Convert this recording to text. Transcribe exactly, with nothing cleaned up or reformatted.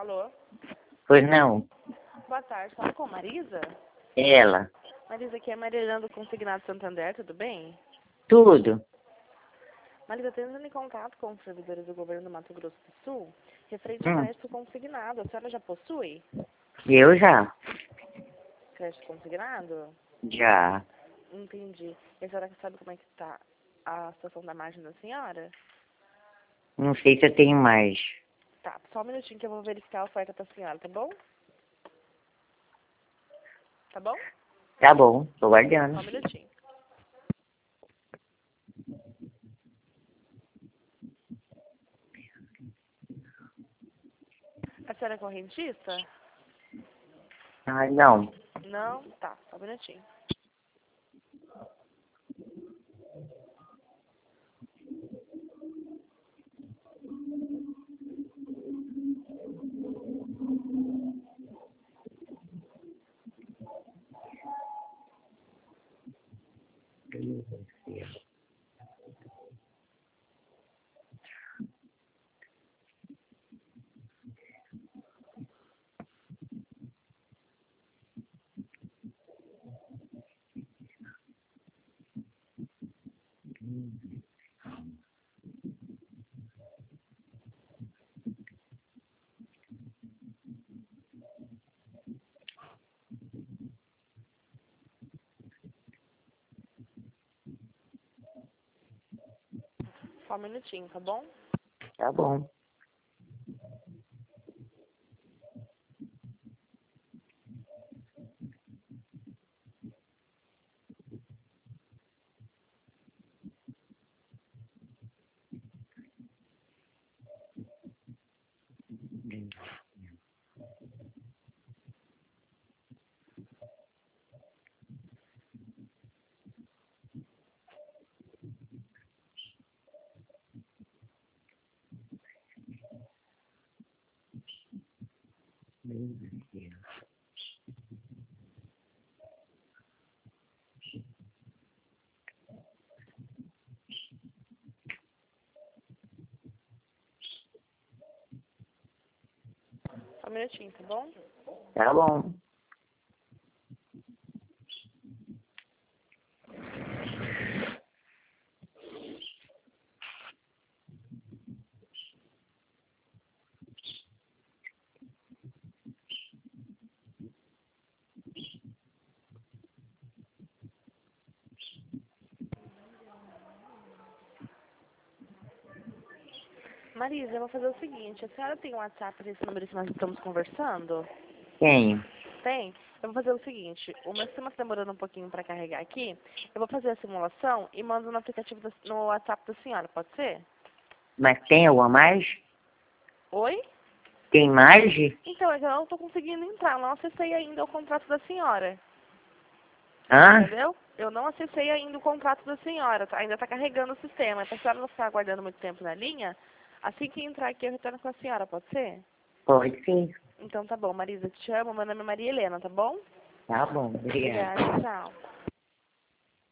Alô? Pois não. Boa tarde, fala com Marisa? Ela. Marisa, aqui é a Marilena do Consignado Santander, tudo bem? Tudo. Marisa, tendo em contato com os servidores do governo do Mato Grosso do Sul, referente ao Hum. crédito consignado, a senhora já possui Eu já. crédito consignado? Já. Entendi. E a senhora sabe como é que está a situação da margem da senhora? Não sei se eu tenho mais. Tá, só um minutinho que eu vou verificar a oferta da senhora, tá bom? Tá bom? Tá bom, tô guardando. Só um minutinho. A senhora é correntista? Ah, não. Não? Tá, só um minutinho. Só um minutinho, tá bom? Tá bom. Só um minutinho, tá bom? Tá bom. Marisa, eu vou fazer o seguinte, a senhora tem um WhatsApp nesse número que nós estamos conversando? Tenho. Tem? Eu vou fazer o seguinte, o meu sistema está demorando um pouquinho para carregar aqui, eu vou fazer a simulação e mando no aplicativo, da, no WhatsApp da senhora, pode ser? Mas tem alguma mais? Oi? Tem mais? Então, é que eu não estou conseguindo entrar, eu não acessei ainda o contrato da senhora, Hã? entendeu? Eu não acessei ainda o contrato da senhora, tá? Ainda está carregando o sistema, para a senhora não ficar aguardando muito tempo na linha, assim que entrar aqui eu retorno com a senhora, pode ser? Pode sim. Então tá bom, Marisa, te amo, meu nome é Maria Helena, tá bom? Tá bom, obrigado. Obrigada, tchau.